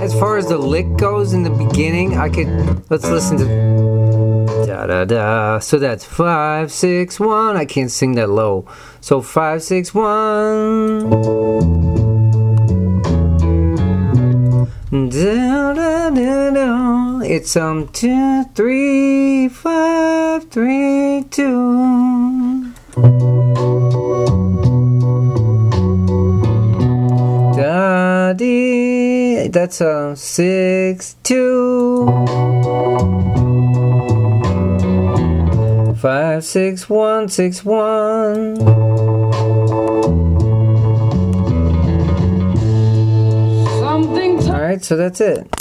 As far as the lick goes in the beginning, let's listen to da da da. So that's 5, 6, 1. I can't sing that low. So 5, 6, 1. Da da da da. It's 2, 3, 5, 3, 2. Da dee. That's 6, 2. 5, 6, 1, 6, 1. Alright, so that's it.